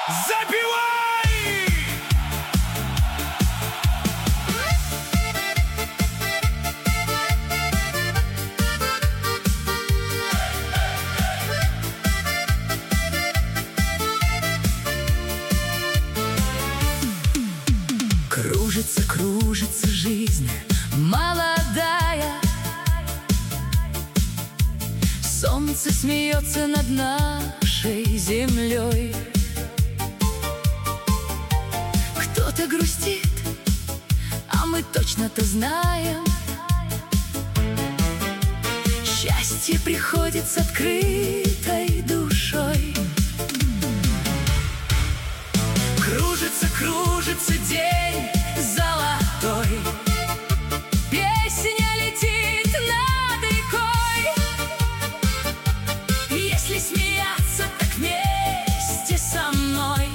Запивай! Кружится, кружится жизнь молодая, солнце смеется над нашей землей. Кто-то грустит, а мы точно-то знаем, счастье приходит с открытой душой. Кружится, кружится день золотой, песня летит над рекой. Если смеяться, так вместе со мной,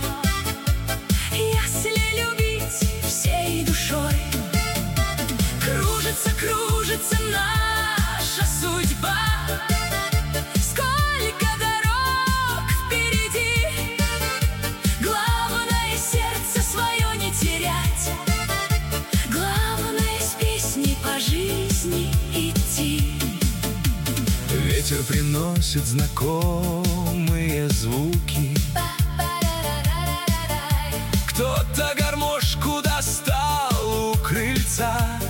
если любить всей душой. Кружится, кружится наша судьба, сколько дорог впереди. Главное сердце свое не терять, главное с песней по жизни идти. Ветер приносит знакомые звуки, кто-то гармошку достал у крыльца.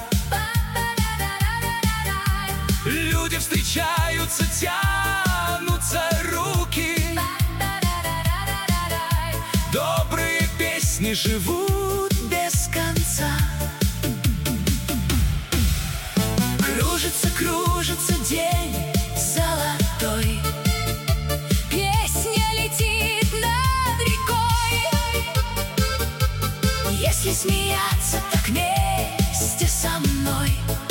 Люди встречаются, тянутся руки, добрые песни живут без конца. Кружится, кружится день золотой, Песня летит над рекой. Если смеяться, так вместе со мной.